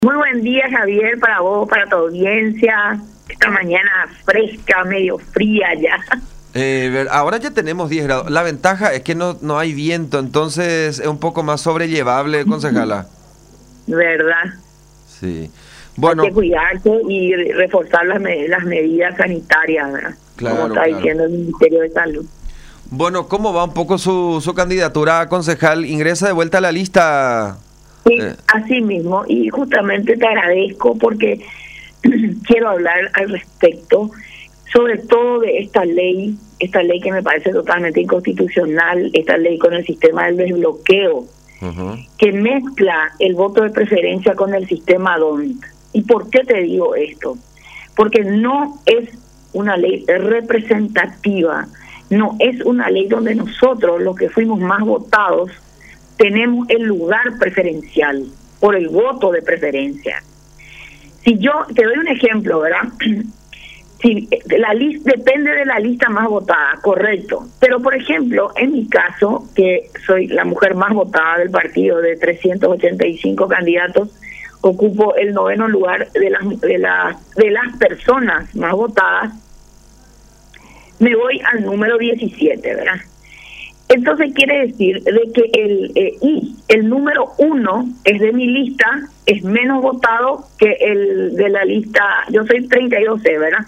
Muy buen día, Javier, para vos, para tu audiencia. Esta mañana fresca, medio fría ya. Ahora ya tenemos 10 grados. La ventaja es que no hay viento, entonces es un poco más sobrellevable, concejala. ¿Verdad? Sí. Hay Bueno, que cuidarse y reforzar las medidas sanitarias, ¿verdad? claro, Como está claro. diciendo el Ministerio de Salud. Bueno, ¿cómo va un poco su candidatura a concejal? Ingresa de vuelta a la lista. Sí, así mismo. Y justamente te agradezco porque quiero hablar al respecto, sobre todo de esta ley que me parece totalmente inconstitucional, esta ley con el sistema del desbloqueo, que mezcla el voto de preferencia con el sistema DONT. ¿Y por qué te digo esto? Porque no es una ley representativa, no es una ley donde nosotros, los que fuimos más votados, tenemos el lugar preferencial por el voto de preferencia. Si yo te doy un ejemplo, ¿verdad? Si la lista depende de la lista más votada, correcto. Pero por ejemplo, en mi caso, que soy la mujer más votada del partido de 385 candidatos, ocupo el 9º lugar de las personas más votadas. Me voy al número 17, ¿verdad? Entonces quiere decir de que el número 1 es de mi lista, es menos votado que el de la lista. Yo soy 32C, ¿verdad?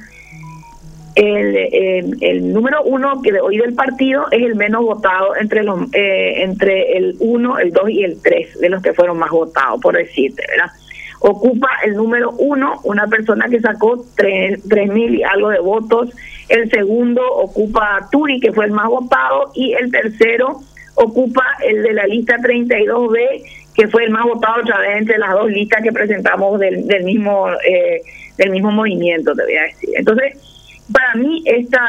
El número 1 que de hoy del partido es el menos votado entre el 1, el 2 y el 3 de los que fueron más votados, por decirte, ¿verdad? Ocupa el número 1 una persona que sacó 3.000 y algo de votos. El segundo ocupa Turi, que fue el más votado, y el tercero ocupa el de la lista 32B, que fue el más votado otra vez entre las dos listas que presentamos del mismo movimiento, te voy a decir. Entonces, para mí esta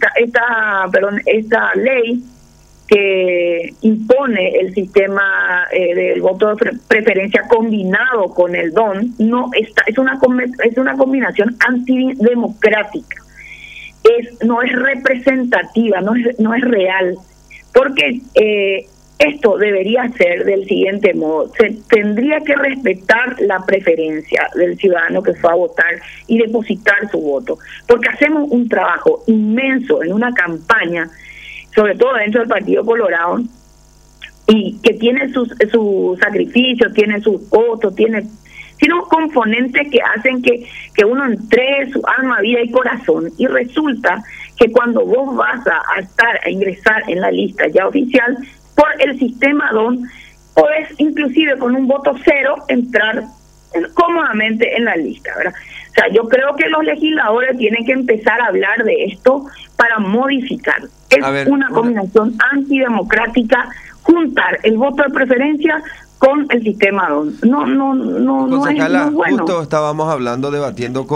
ley que impone el sistema del voto de preferencia combinado con el DON es una combinación antidemocrática. No es representativa, no es real, porque esto debería ser del siguiente modo: se tendría que respetar la preferencia del ciudadano que fue a votar y depositar su voto, porque hacemos un trabajo inmenso en una campaña, sobre todo dentro del Partido Colorado, y que tiene su sacrificio, tiene sus costos, tiene unos componentes que hacen que uno entregue su alma, vida y corazón. Y resulta que cuando vos vas a ingresar en la lista ya oficial por el sistema DON, podés inclusive con un voto cero entrar cómodamente en la lista, ¿verdad? O sea, yo creo que los legisladores tienen que empezar a hablar de esto para modificar. Es una combinación antidemocrática juntar el voto de preferencia con el sistema DON. No es bueno. Justo estábamos debatiendo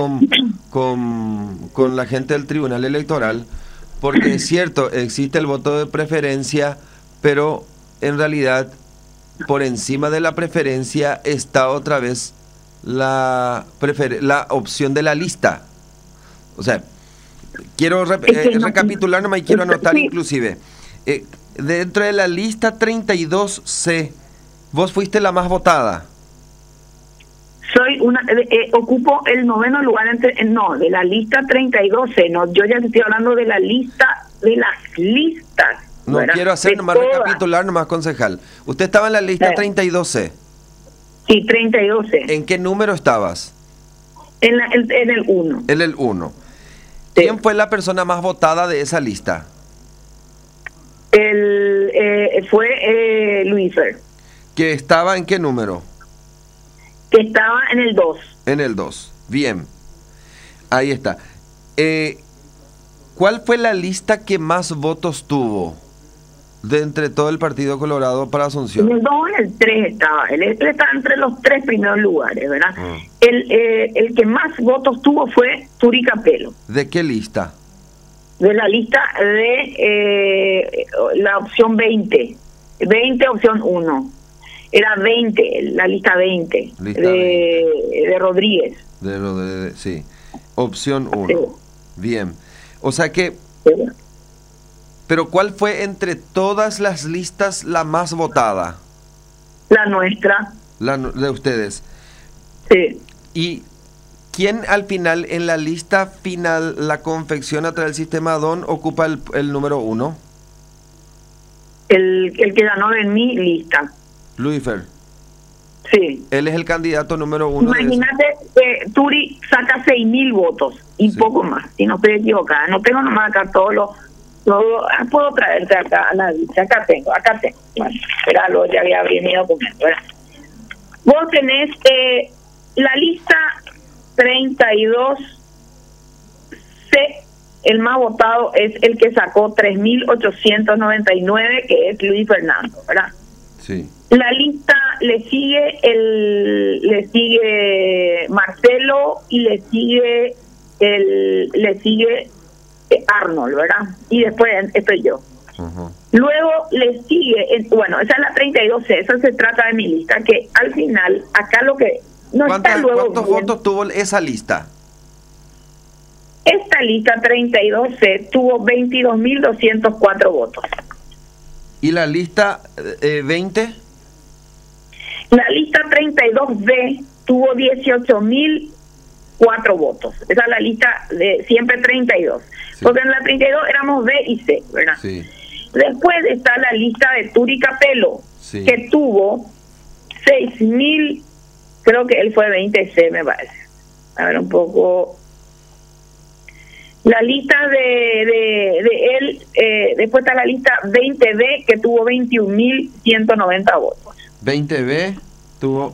con la gente del Tribunal Electoral, porque es cierto, existe el voto de preferencia, pero en realidad por encima de la preferencia está otra vez la opción de la lista. O sea, quiero recapitular nomás y quiero anotar inclusive. Dentro de la lista 32C, vos fuiste la más votada. Soy ocupo el 9º lugar de la lista 32C, no, yo ya te estoy hablando de la lista, de las listas. No, ¿verdad? Quiero hacer nomás recapitular nomás, concejal. Usted estaba en la lista 32C. Sí, 32C. ¿En qué número estabas? En el 1. En el 1. Sí. ¿Quién fue la persona más votada de esa lista? Fue Luífer. ¿Que estaba en qué número? Que estaba en el 2. En el 2. Bien. Ahí está. ¿Cuál fue la lista que más votos tuvo de entre todo el Partido Colorado para Asunción? En el 2 o en el 3 estaba. Él estaba entre los 3 primeros lugares, ¿verdad? El que más votos tuvo fue Turi Capelo. ¿De qué lista? De la lista de la opción 20. 20, opción 1. Era 20, la lista 20, de Rodríguez. Sí, opción 1. Sí. Bien. O sea que... Sí. Pero ¿cuál fue entre todas las listas la más votada? La nuestra. La de ustedes. Sí. ¿Y quién al final, en la lista final, la confección a través del sistema DON, ocupa el número 1? El que ganó en mi lista. Luifer. Sí. Él es el candidato número 1. Imagínate que Turi saca 6.000 votos y poco más, si no estoy equivocada. No tengo nomás acá puedo traerte acá a la lista. Acá tengo. Bueno, espéralo, ya había abierto mi documento, ¿verdad? Vos tenés la lista 32C, el más votado es el que sacó 3.899, que es Luis Fernando, ¿verdad? Sí. La lista le sigue Marcelo y le sigue Arnold, ¿verdad? Y después estoy yo. Uh-huh. Luego le sigue, bueno, esa es la 32C, eso se trata de mi lista, que al final, acá lo que no está luego... ¿Cuántos votos tuvo esa lista? Esta lista 32C tuvo 22.204 votos. ¿Y la lista 20? La lista 32B tuvo 18.004 votos. Esa es la lista de siempre 32. Sí. Porque en la 32 éramos B y C, ¿verdad? Sí. Después está la lista de Turi Capello, sí, que tuvo 6.000, creo que él fue 20C, me parece. A ver un poco. La lista de él, después está la lista 20B, que tuvo 21.190 votos. 20B tuvo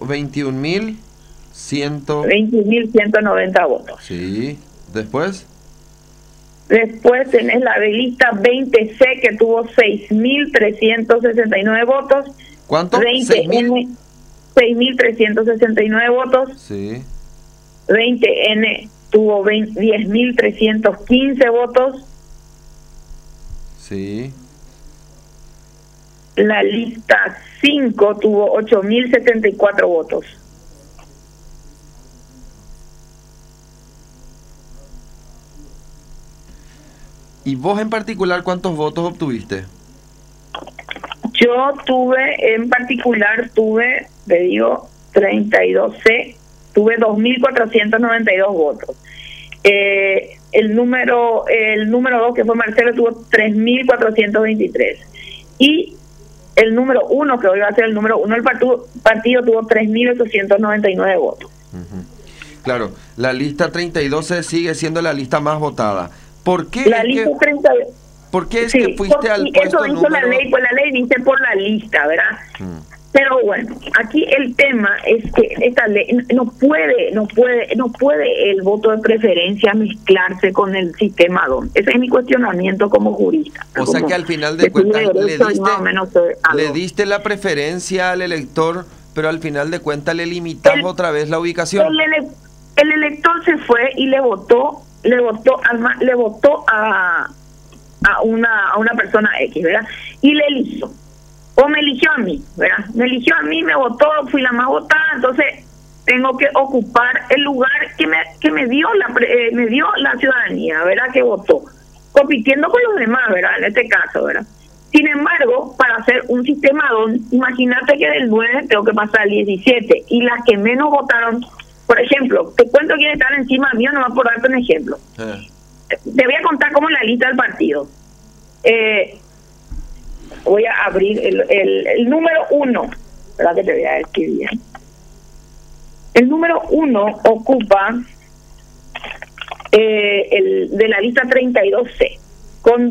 21.190 votos. Sí. ¿Después? Después tenés la de lista 20C, que tuvo 6.369 votos. ¿Cuánto? 6.369 votos. Sí. 20N tuvo 10.315 votos. Sí. La lista 5 tuvo 8.074 votos. ¿Y vos en particular cuántos votos obtuviste? Yo te digo, 32C, tuve 2.492 votos. El número 2, que fue Marcelo, tuvo 3.423. Y el número 1, que hoy va a ser el número 1, el partido tuvo 3.899 votos. Uh-huh. Claro, la lista 32 sigue siendo la lista más votada. ¿Por qué? La lista 32. ¿Por qué es que fuiste al puesto eso hizo la ley, pues la ley dice por la lista, ¿verdad? Pero bueno, aquí el tema es que esta ley no puede el voto de preferencia mezclarse con el sistema DON. Ese es mi cuestionamiento como jurista. O sea que al final de cuentas le diste la preferencia al elector, pero al final de cuentas le limitas otra vez la ubicación. El elector se fue y le votó a una persona X, ¿verdad? Y le eligió. O me eligió a mí, ¿verdad? Me eligió a mí, me votó, fui la más votada, entonces tengo que ocupar el lugar que me dio la ciudadanía, ¿verdad? Que votó, compitiendo con los demás, ¿verdad? En este caso, ¿verdad? Sin embargo, para hacer un sistema DON, imagínate que del 9 tengo que pasar al 17, y las que menos votaron, por ejemplo, te cuento quiénes están encima mío, nomás por darte un ejemplo. Te voy a contar cómo la lista del partido. Voy a abrir el número 1, ¿verdad? Que te voy a escribir. El número 1 ocupa de la lista 32C, con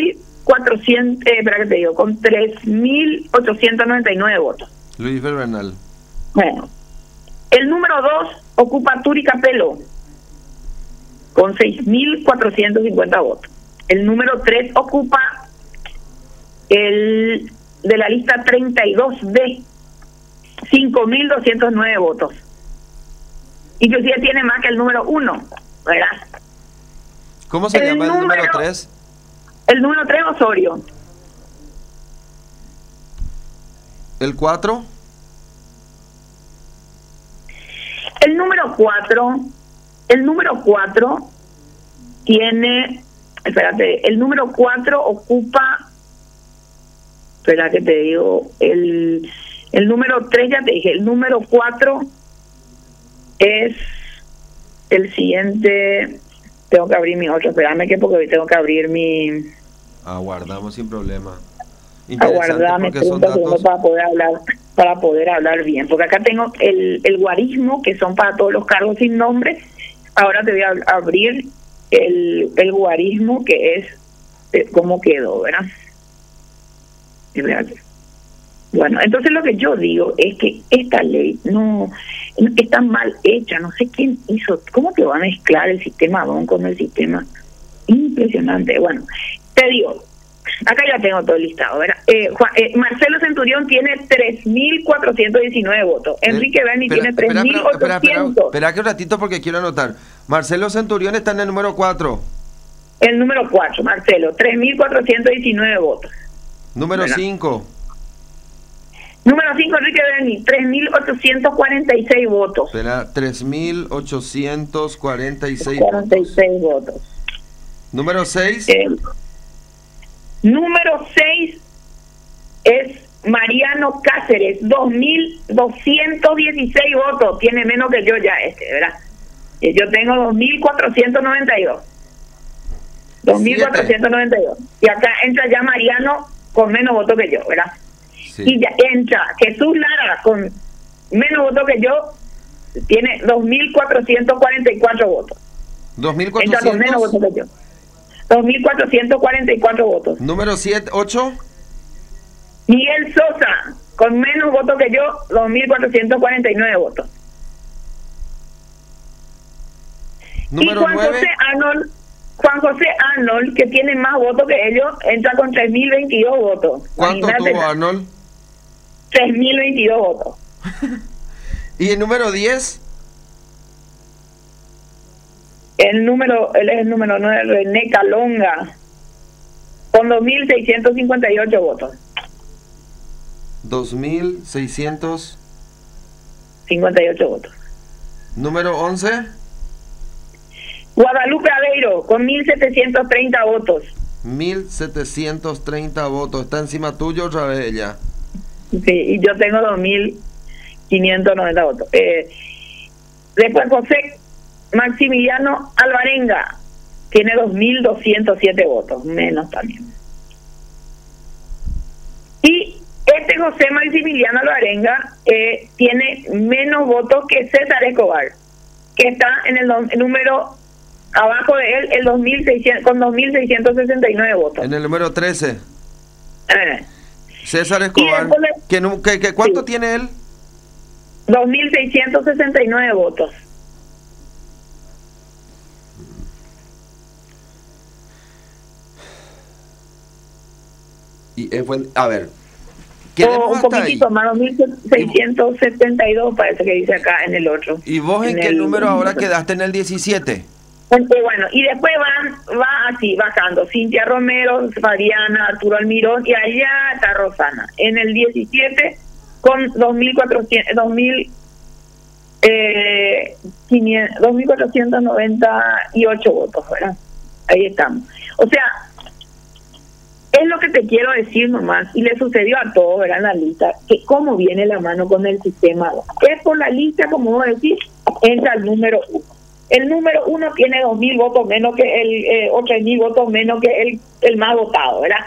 2.400, con 3.899 votos. Luis Bernal. Bueno, el número 2 ocupa Turi Capello, con 6.450 votos. El número 3 ocupa el de la lista 32B, 5.209 votos. Inclusive tiene más que el número 1, ¿verdad? ¿Cómo se llama el número 3? El número 3, Osorio. ¿El 4? El número 4 tiene, espérate, el número 4 ocupa, espera que te digo, el número 3 ya te dije, el número 4 es el siguiente. Tengo que abrir mi otro, espérame que porque hoy tengo que abrir mi... Aguardamos sin problema. Aguardame 30 segundos para poder hablar bien, porque acá tengo el guarismo, que son para todos los cargos sin nombre. Ahora te voy a abrir el guarismo, que es cómo quedó, ¿verdad? Bueno, entonces lo que yo digo es que esta ley no está mal hecha. No sé quién hizo, cómo te va a mezclar el sistema DON con el sistema. Impresionante. Bueno, te digo, acá ya tengo todo listado, ¿verdad? Marcelo Centurión tiene 3.419 votos. Enrique Berni tiene 3.800. Espera que un ratito porque quiero anotar. Marcelo Centurión está en el número 4. El número 4, Marcelo, 3.419 votos. Número 5. Número 5, Enrique Berni, 3.846 votos. Espera, 3.846 votos. Número 6. Número 6 es Mariano Cáceres, 2.216 votos. Tiene menos que yo ya ¿verdad? Yo tengo 2.492. 2.492. Y acá entra ya Mariano con menos votos que yo, ¿verdad? Sí. Y ya entra Jesús Lara con menos votos que yo, tiene 2.444 votos. 2.400. Entra con menos votos que yo. 2.444 votos. Número 8. Miguel Sosa, con menos votos que yo, 2.449 votos. Número y Juan 9. Juan José Arnold, que tiene más votos que ellos, entra con 3.022 votos. ¿Cuánto tuvo Arnold? 3.022 votos. ¿Y el número 10? Él es el número 9, René Calonga, con 2.658 votos. 2.658 votos. Número 11. Guadalupe Aveiro, con 1.730 votos. 1.730 votos. Está encima tuyo otra vez ella. Sí, y yo tengo 2.590 votos. Después José Maximiliano Alvarenga tiene 2.207 votos, menos también. Y este José Maximiliano Alvarenga tiene menos votos que César Escobar, que está en el número abajo de él, el 2.600, con 2.669 votos. En el número 13. César Escobar. ¿Cuánto sí, tiene él? 2.669 votos. Y a ver, un poquitito más, 2.672 parece que dice acá en el otro. ¿Y vos en qué número ahora quedaste? En el 17. Bueno, y después va así, bajando. Cintia Romero, Fabiana, Arturo Almirón, y allá está Rosana. En el 17 con 2.498 votos, ¿verdad? Ahí estamos. O sea, es lo que te quiero decir nomás, y le sucedió a todos, ¿verdad? En la lista, que cómo viene la mano con el sistema. Es por la lista, como vos decís, entra el número 1. El número 1 tiene 2.000 votos menos que el, o 3.000 votos menos que el más votado, ¿verdad?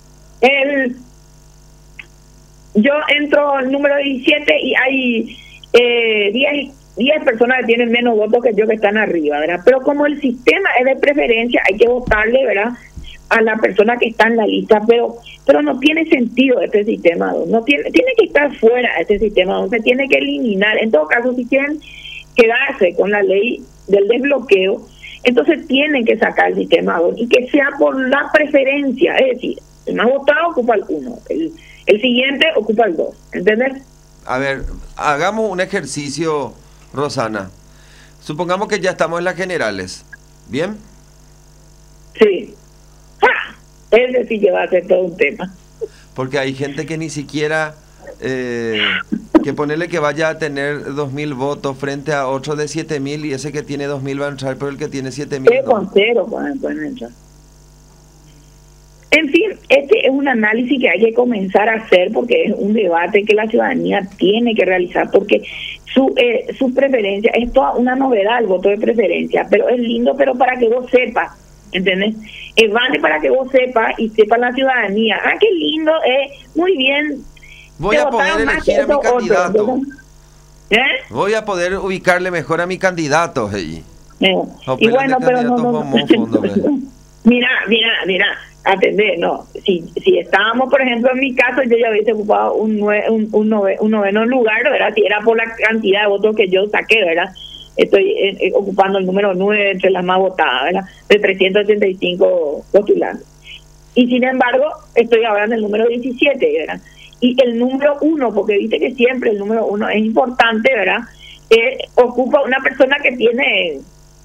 Yo entro al número 17 y hay 10 personas que tienen menos votos que yo, que están arriba, ¿verdad? Pero como el sistema es de preferencia, hay que votarle, ¿verdad?, a la persona que está en la lista, pero no tiene sentido este sistema, no tiene que estar fuera de este sistema, se tiene que eliminar. En todo caso, si quieren quedarse con la ley del desbloqueo, entonces tienen que sacar el sistema y que sea por la preferencia, es decir, el más votado ocupa el 1, el siguiente ocupa el 2, ¿entendés? A ver, hagamos un ejercicio, Rosana. Supongamos que ya estamos en las generales, ¿bien? Sí. Ese sí que va a ser todo un tema. Porque hay gente que ni siquiera, que ponerle que vaya a tener 2.000 votos frente a otro de 7.000, y ese que tiene 2.000 va a entrar, pero el que tiene 7.000 con cero pueden entrar. En fin, este es un análisis que hay que comenzar a hacer porque es un debate que la ciudadanía tiene que realizar porque su preferencia es toda una novedad el voto de preferencia, pero es lindo, pero para que vos sepas, ¿entendés? Vale para que vos sepas y sepa la ciudadanía. Ah, qué lindo, muy bien. Voy a poder elegir a mi candidato. Voy a poder ubicarle mejor a mi candidato, hey. Y bueno, pero no. Mira, atender, no. Si estábamos, por ejemplo, en mi caso, yo ya hubiese ocupado un noveno lugar, ¿verdad? Si era por la cantidad de votos que yo saqué, ¿verdad? Estoy ocupando el número 9 entre las más votadas, ¿verdad? De 385 postulantes. Y sin embargo, estoy ahora en el número 17, ¿verdad? Y el número 1, porque viste que siempre el número 1 es importante, ¿verdad? Ocupa una persona que tiene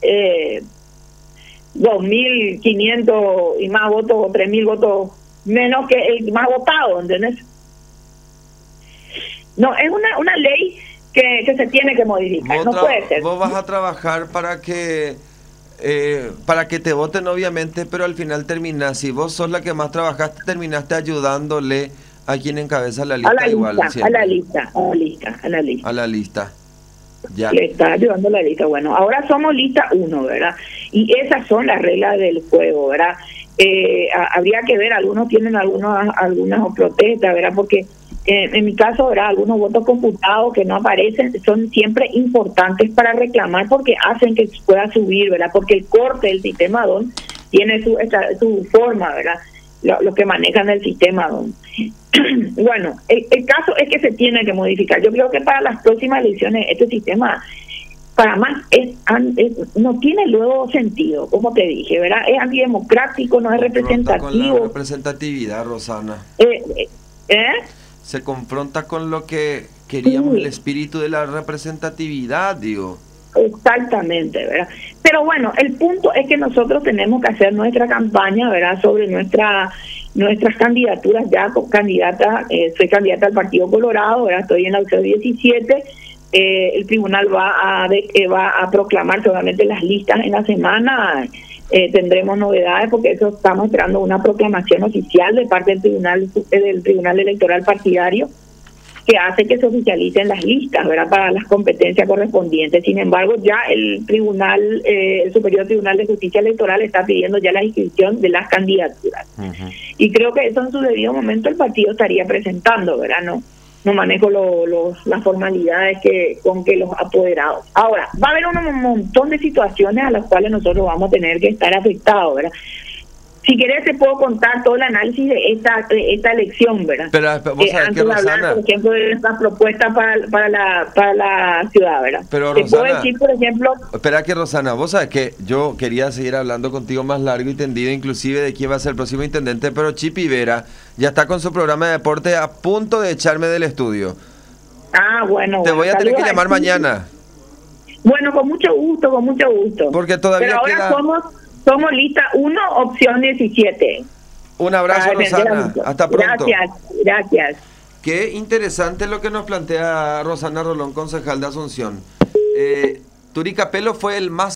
2.500 y más votos o 3.000 votos menos que el más votado, ¿entendés? No, es una ley que se tiene que modificar, no puede ser. Vos vas a trabajar para que te voten, obviamente, pero al final terminás, si vos sos la que más trabajaste, terminaste ayudándole a quien encabeza la lista, a la lista. Ya. Le está ayudando la lista. Bueno, ahora somos lista 1, ¿verdad? Y esas son las reglas del juego, ¿verdad? Habría que ver, algunos tienen algunas protestas, ¿verdad? Porque en mi caso, ¿verdad? Algunos votos computados que no aparecen son siempre importantes para reclamar porque hacen que pueda subir, ¿verdad? Porque el corte del sistema DON tiene su forma, ¿verdad? Los que manejan el sistema DON. Bueno, el caso es que se tiene que modificar. Yo creo que para las próximas elecciones este sistema, para más, no tiene luego sentido, como te dije, ¿verdad? Es antidemocrático, no es representativo. Con la representatividad, Rosana. Se confronta con lo que queríamos, el espíritu de la representatividad, digo. Exactamente, ¿verdad? Pero bueno, el punto es que nosotros tenemos que hacer nuestra campaña, ¿verdad? Sobre nuestras candidaturas. Soy candidata al Partido Colorado, ¿verdad? Estoy en la UCE 17. El tribunal va a proclamar solamente las listas en la semana. Tendremos novedades porque eso estamos esperando una proclamación oficial de parte del Tribunal Electoral Partidario que hace que se oficialicen las listas, ¿verdad? Para las competencias correspondientes. Sin embargo, ya el Superior Tribunal de Justicia Electoral está pidiendo ya la inscripción de las candidaturas. Y creo que eso en su debido momento el partido estaría presentando, ¿verdad? No manejo las formalidades con que los apoderados. Ahora, va a haber un montón de situaciones a las cuales nosotros vamos a tener que estar afectados, ¿verdad? Si querés te puedo contar todo el análisis de esta elección, ¿verdad? Pero vos sabés que, Rosana, por ejemplo, de estas propuestas para la ciudad, ¿verdad? Pero, te Rosana, puedo decir, por ejemplo... Espera que, Rosana, vos sabés que yo quería seguir hablando contigo más largo y tendido, inclusive de quién va a ser el próximo intendente, pero Chipi Vera ya está con su programa de deporte a punto de echarme del estudio. Bueno. Te voy a tener que llamar mañana. Bueno, con mucho gusto. Porque todavía pero ahora somos lista 1, opción 17. Un abrazo, Rosana. Hasta pronto. Gracias. Qué interesante lo que nos plantea Rosana Rolón, concejal de Asunción. Turi Capello fue el más